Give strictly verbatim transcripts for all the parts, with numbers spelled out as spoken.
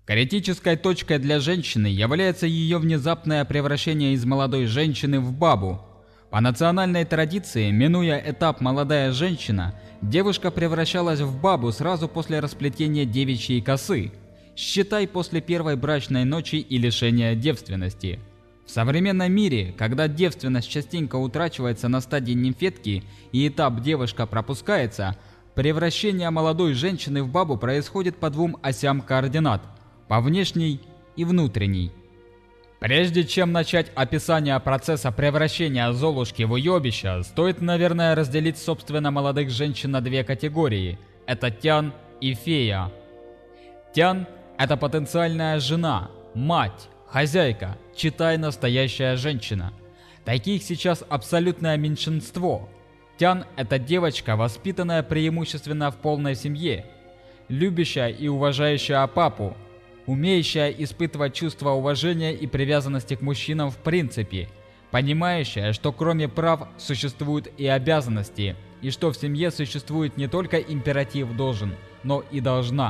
Критической точкой для женщины является ее внезапное превращение из молодой женщины в бабу. По национальной традиции, минуя этап «молодая женщина», девушка превращалась в бабу сразу после расплетения девичьей косы, считай после первой брачной ночи и лишения девственности. В современном мире, когда девственность частенько утрачивается на стадии нимфетки и этап девушка пропускается, превращение молодой женщины в бабу происходит по двум осям координат – по внешней и внутренней. Прежде чем начать описание процесса превращения Золушки в уебища, стоит, наверное, разделить собственно молодых женщин на две категории – это Тян и Фея. Тян – это потенциальная жена, мать, хозяйка, читай настоящая женщина. Таких сейчас абсолютное меньшинство. Тян – это девочка, воспитанная преимущественно в полной семье, любящая и уважающая папу, умеющая испытывать чувство уважения и привязанности к мужчинам в принципе, понимающая, что кроме прав существуют и обязанности, и что в семье существует не только императив «должен», но и «должна».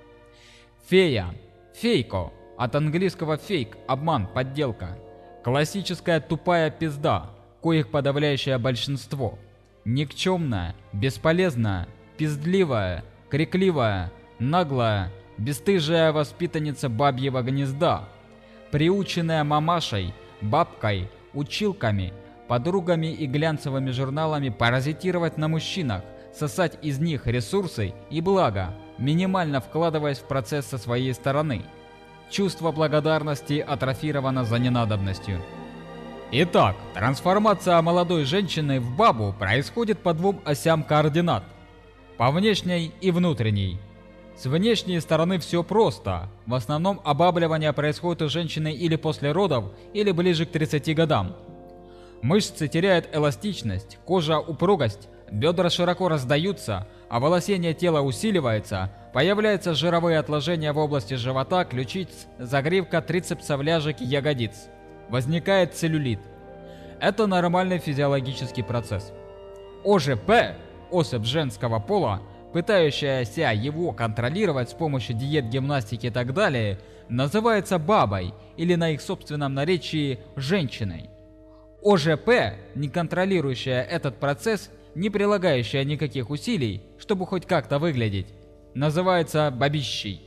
Фея, фейко, от английского фейк, обман, подделка. Классическая тупая пизда, коих подавляющее большинство. Никчемная, бесполезная, пиздливая, крикливая, наглая, бесстыжая воспитанница бабьего гнезда, приученная мамашей, бабкой, училками, подругами и глянцевыми журналами паразитировать на мужчинах, сосать из них ресурсы и благо, минимально вкладываясь в процесс со своей стороны. Чувство благодарности атрофировано за ненадобностью. Итак, трансформация молодой женщины в бабу происходит по двум осям координат – по внешней и внутренней. С внешней стороны все просто. В основном обабливание происходит у женщины или после родов, или ближе к тридцати годам. Мышцы теряют эластичность, кожа упругость, бедра широко раздаются, а волосение тела усиливается, появляются жировые отложения в области живота, ключиц, загривка, трицепсов, ляжек и ягодиц. Возникает целлюлит. Это нормальный физиологический процесс. ОЖП, особь женского пола, пытающаяся его контролировать с помощью диет, гимнастики и так далее, называется бабой или на их собственном наречии женщиной. ОЖП, не контролирующая этот процесс, не прилагающая никаких усилий, чтобы хоть как-то выглядеть, называется бабищей.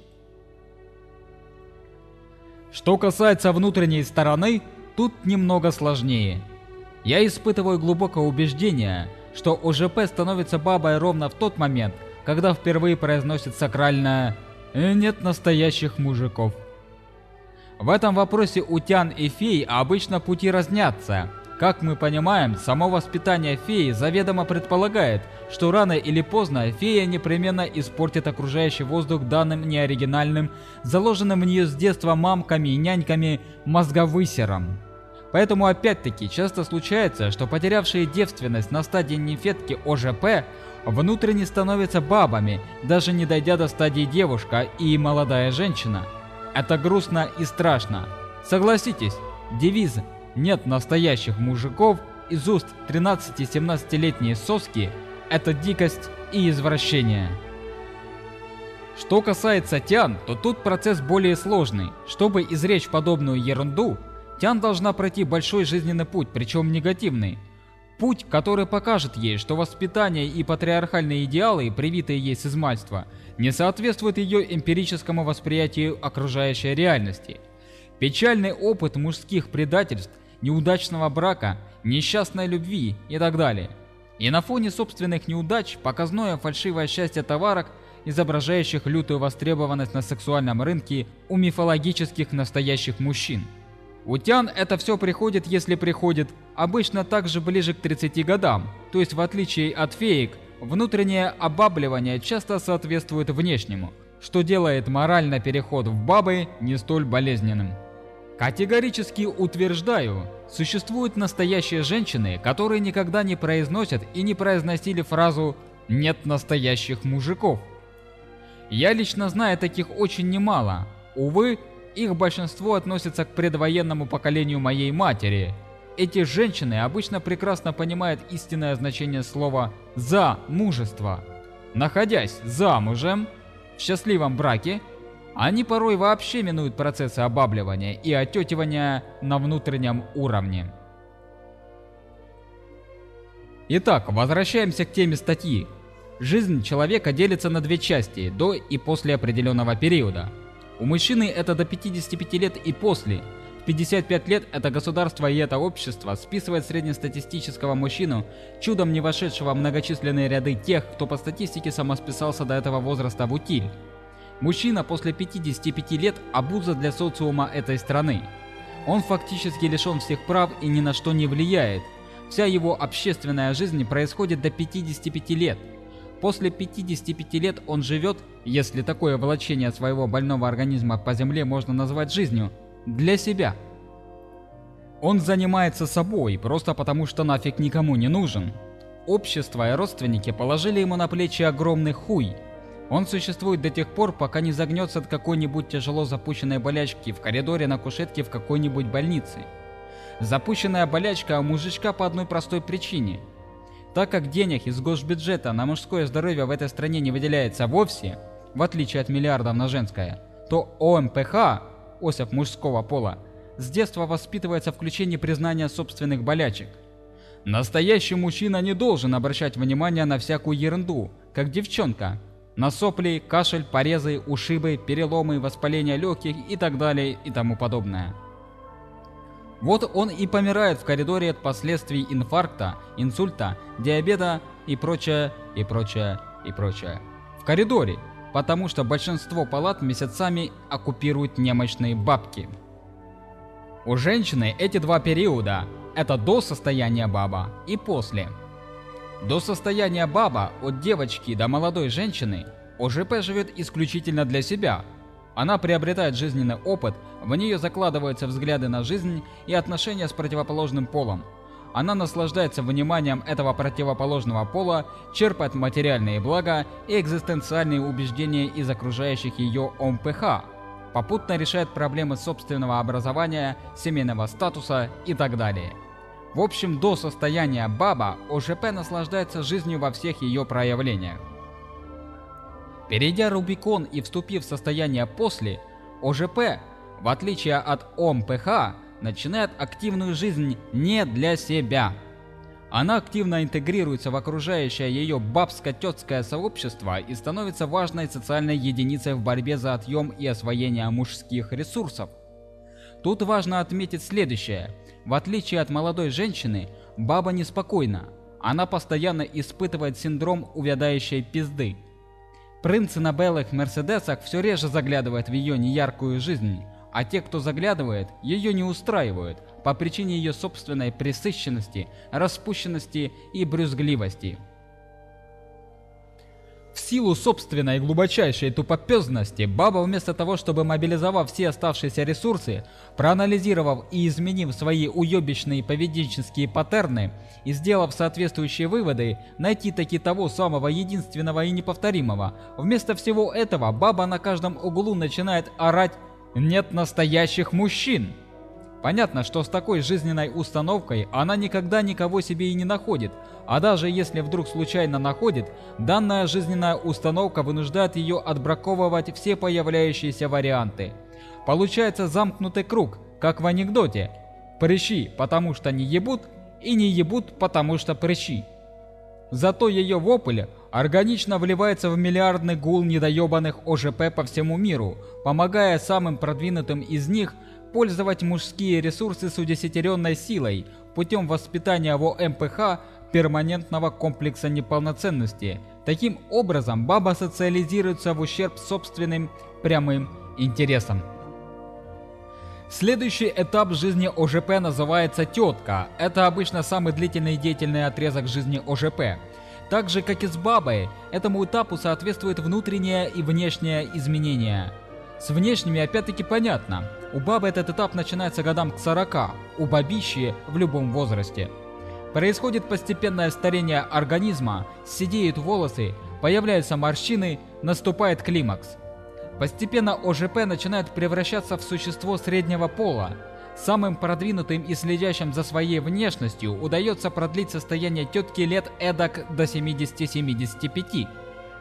Что касается внутренней стороны, тут немного сложнее. Я испытываю глубокое убеждение, что ОЖП становится бабой ровно в тот момент, когда впервые произносит сакральное «нет настоящих мужиков». В этом вопросе у Тян и Фей обычно пути разнятся. Как мы понимаем, само воспитание феи заведомо предполагает, что рано или поздно фея непременно испортит окружающий воздух данным неоригинальным, заложенным в нее с детства мамками и няньками мозговысером. Поэтому опять-таки часто случается, что потерявшие девственность на стадии нимфетки ОЖП внутренне становятся бабами, даже не дойдя до стадии девушка и молодая женщина. Это грустно и страшно. Согласитесь, девиз «нет настоящих мужиков» из уст тринадцати-семнадцатилетней соски – это дикость и извращение. Что касается Тян, то тут процесс более сложный. Чтобы изречь подобную ерунду, Тян должна пройти большой жизненный путь, причем негативный. Путь, который покажет ей, что воспитание и патриархальные идеалы, привитые ей с измальства, не соответствуют ее эмпирическому восприятию окружающей реальности. Печальный опыт мужских предательств, неудачного брака, несчастной любви и так далее. И на фоне собственных неудач показное фальшивое счастье товарок, изображающих лютую востребованность на сексуальном рынке у мифологических настоящих мужчин. У Тян это все приходит, если приходит, обычно также ближе к тридцати годам, то есть в отличие от феек, внутреннее обабливание часто соответствует внешнему, что делает моральный переход в бабы не столь болезненным. Категорически утверждаю, существуют настоящие женщины, которые никогда не произносят и не произносили фразу «нет настоящих мужиков». Я лично знаю таких очень немало, увы, их большинство относится к предвоенному поколению моей матери. Эти женщины обычно прекрасно понимают истинное значение слова «замужество». Находясь замужем, в счастливом браке, Они порой вообще минуют процессы обабливания и отетивания на внутреннем уровне. Итак, возвращаемся к теме статьи. Жизнь человека делится на две части, до и после определенного периода. У мужчины это до пятидесяти пяти лет и после. В пятьдесят пять лет это государство и это общество списывает среднестатистического мужчину, чудом не вошедшего в многочисленные ряды тех, кто по статистике самосписался до этого возраста в утиль. Мужчина после пятидесяти пяти лет – обуза для социума этой страны. Он фактически лишен всех прав и ни на что не влияет. Вся его общественная жизнь происходит до пятидесяти пяти лет. После пятидесяти пяти лет он живет, если такое волочение своего больного организма по земле можно назвать жизнью, для себя. Он занимается собой, просто потому что нафиг никому не нужен. Общество и родственники положили ему на плечи огромный хуй. Он существует до тех пор, пока не загнется от какой-нибудь тяжело запущенной болячки в коридоре на кушетке в какой-нибудь больнице. Запущенная болячка у мужичка по одной простой причине. Так как денег из госбюджета на мужское здоровье в этой стране не выделяется вовсе, в отличие от миллиардов на женское, то О М П Х, особь мужского пола, с детства воспитывается в включении признания собственных болячек. Настоящий мужчина не должен обращать внимание на всякую ерунду, как девчонка. На сопли, кашель, порезы, ушибы, переломы, воспаление легких и так далее и тому подобное. Вот он и помирает в коридоре от последствий инфаркта, инсульта, диабета и прочее, и прочее, и прочее. В коридоре, потому что большинство палат месяцами оккупируют немощные бабки. У женщины эти два периода – это до состояния баба и после. До состояния баба от девочки до молодой женщины О Ж П живет исключительно для себя. Она приобретает жизненный опыт, в нее закладываются взгляды на жизнь и отношения с противоположным полом. Она наслаждается вниманием этого противоположного пола, черпает материальные блага и экзистенциальные убеждения из окружающих ее О М П Х, попутно решает проблемы собственного образования, семейного статуса и так далее. В общем, до состояния баба О Ж П наслаждается жизнью во всех ее проявлениях. Перейдя Рубикон и вступив в состояние после, О Ж П, в отличие от О М П Х, начинает активную жизнь не для себя. Она активно интегрируется в окружающее ее бабско-тетское сообщество и становится важной социальной единицей в борьбе за отъем и освоение мужских ресурсов. Тут важно отметить следующее. В отличие от молодой женщины, баба неспокойна. Она постоянно испытывает синдром увядающей пизды. Принцы на белых мерседесах все реже заглядывают в ее неяркую жизнь, а те, кто заглядывает, ее не устраивают по причине ее собственной пресыщенности, распущенности и брюзгливости. В силу собственной глубочайшей тупопёзности, баба вместо того, чтобы мобилизовав все оставшиеся ресурсы, проанализировав и изменив свои уёбищные поведенческие паттерны и сделав соответствующие выводы, найти таки того самого единственного и неповторимого, вместо всего этого баба на каждом углу начинает орать «Нет настоящих мужчин!». Понятно, что с такой жизненной установкой она никогда никого себе и не находит, а даже если вдруг случайно находит, данная жизненная установка вынуждает ее отбраковывать все появляющиеся варианты. Получается замкнутый круг, как в анекдоте: прыщи, потому что не ебут, и не ебут, потому что прыщи. Зато ее вопль органично вливается в миллиардный гул недоебанных О Ж П по всему миру, помогая самым продвинутым из них пользовать мужские ресурсы с удесятеренной силой путем воспитания в О М П Х перманентного комплекса неполноценности. Таким образом, баба социализируется в ущерб собственным прямым интересам. Следующий этап жизни О Ж П называется тетка. Это обычно самый длительный и деятельный отрезок жизни О Ж П. Так же, как и с бабой, этому этапу соответствует внутреннее и внешнее изменение. С внешними опять-таки понятно. У бабы этот этап начинается годам к сорока, у бабищи в любом возрасте. Происходит постепенное старение организма, седеют волосы, появляются морщины, наступает климакс. Постепенно О Ж П начинает превращаться в существо среднего пола. Самым продвинутым и следящим за своей внешностью удается продлить состояние тетки лет эдак до семидесяти-семидесяти пяти.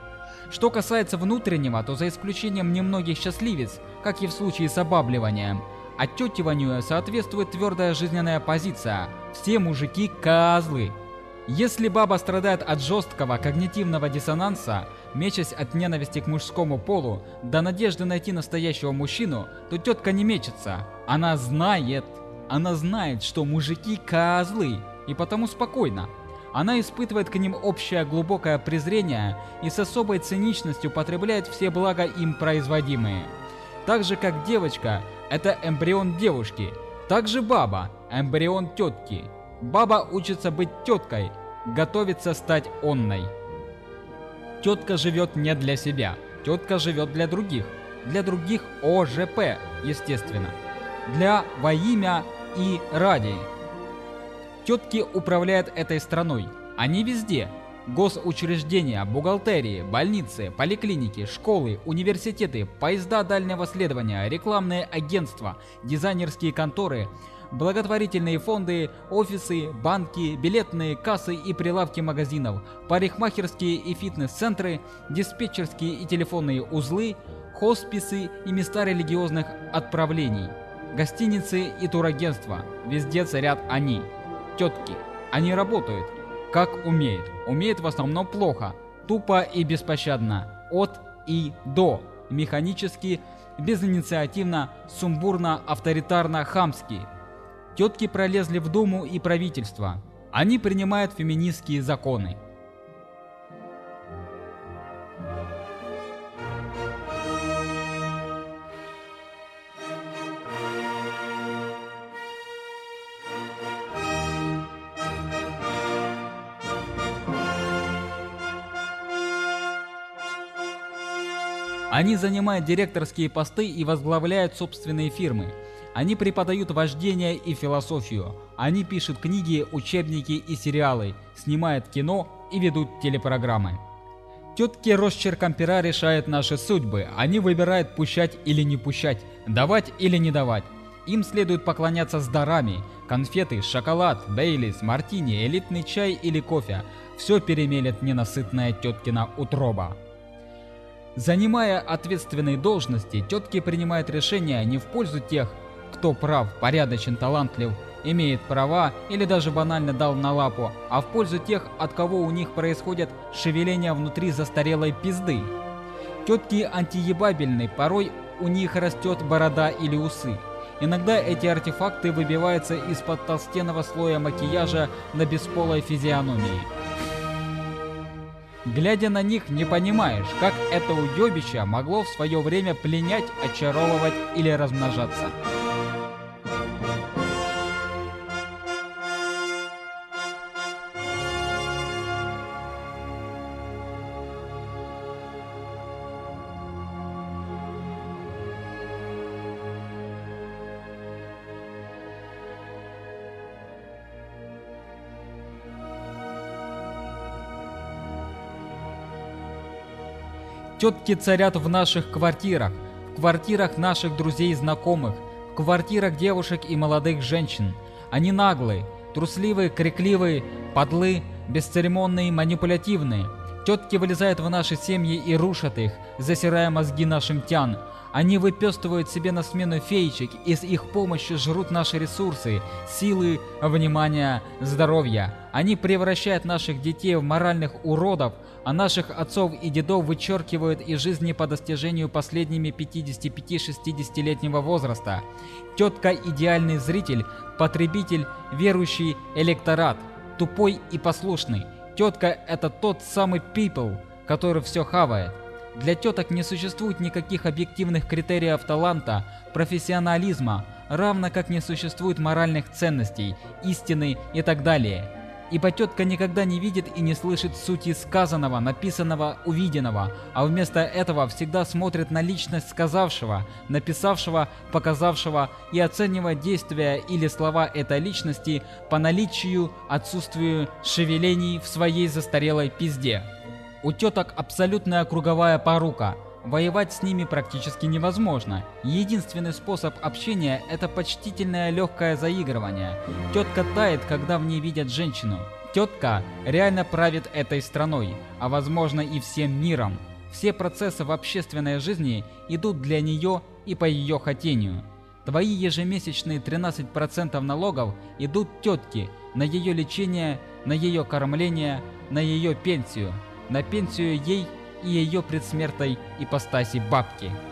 Что касается внутреннего, то за исключением немногих счастливец, как и в случае с обабливанием, оттетиванию соответствует твердая жизненная позиция: все мужики козлы. Если баба страдает от жесткого когнитивного диссонанса, мечась от ненависти к мужскому полу до надежды найти настоящего мужчину, то тетка не мечется. Она знает, она знает, что мужики козлы, и потому спокойна. Она испытывает к ним общее глубокое презрение и с особой циничностью потребляет все блага им производимые. Так же как девочка – это эмбрион девушки, так же баба – эмбрион тетки. Баба учится быть теткой, готовится стать онной. Тетка живет не для себя, тетка живет для других. Для других О Ж П, естественно. Для во имя и ради. Тетки управляют этой страной. Они везде. Госучреждения, бухгалтерии, больницы, поликлиники, школы, университеты, поезда дальнего следования, рекламные агентства, дизайнерские конторы, благотворительные фонды, офисы, банки, билетные кассы и прилавки магазинов, парикмахерские и фитнес-центры, диспетчерские и телефонные узлы, хосписы и места религиозных отправлений, гостиницы и турагентства. Везде царят они, тетки. Они работают, как умеют. Умеют в основном плохо, тупо и беспощадно, от и до, механически, безинициативно, сумбурно, авторитарно, хамски. Тетки пролезли в Думу и правительство. Они принимают феминистские законы. Они занимают директорские посты и возглавляют собственные фирмы. Они преподают вождение и философию. Они пишут книги, учебники и сериалы, снимают кино и ведут телепрограммы. Тетки росчерком пера решают наши судьбы. Они выбирают пущать или не пущать, давать или не давать. Им следует поклоняться с дарами. Конфеты, шоколад, бейлис, мартини, элитный чай или кофе. Все перемелет ненасытная теткина утроба. Занимая ответственные должности, тетки принимают решения не в пользу тех, кто прав, порядочен, талантлив, имеет права или даже банально дал на лапу, а в пользу тех, от кого у них происходят шевеления внутри застарелой пизды. Тетки антиебабельны, порой у них растет борода или усы. Иногда эти артефакты выбиваются из-под толстенного слоя макияжа на бесполой физиономии. Глядя на них, не понимаешь, как это уебище могло в свое время пленять, очаровывать или размножаться. Тетки царят в наших квартирах, в квартирах наших друзей и знакомых, в квартирах девушек и молодых женщин. Они наглые, трусливые, крикливые, подлы, бесцеремонные, манипулятивные. Тетки вылезают в наши семьи и рушат их, засирая мозги нашим тян. Они выпестывают себе на смену феечек и с их помощью жрут наши ресурсы, силы, внимание, здоровье. Они превращают наших детей в моральных уродов, а наших отцов и дедов вычеркивают из жизни по достижению последними пятидесяти пяти — шестидесятилетнего возраста. Тетка – идеальный зритель, потребитель, верующий электорат, тупой и послушный. Тетка – это тот самый people, который все хавает. Для теток не существует никаких объективных критериев таланта, профессионализма, равно как не существует моральных ценностей, истины и так далее. Ибо тетка никогда не видит и не слышит сути сказанного, написанного, увиденного, а вместо этого всегда смотрит на личность сказавшего, написавшего, показавшего и оценивает действия или слова этой личности по наличию, отсутствию шевелений в своей застарелой пизде. У теток абсолютная круговая порука. Воевать с ними практически невозможно. Единственный способ общения – это почтительное легкое заигрывание. Тетка тает, когда в ней видят женщину. Тетка реально правит этой страной, а возможно и всем миром. Все процессы в общественной жизни идут для нее и по ее хотению. Твои ежемесячные тринадцать процентов налогов идут тетке на ее лечение, на ее кормление, на ее пенсию, на пенсию ей и ее предсмертной ипостаси бабки.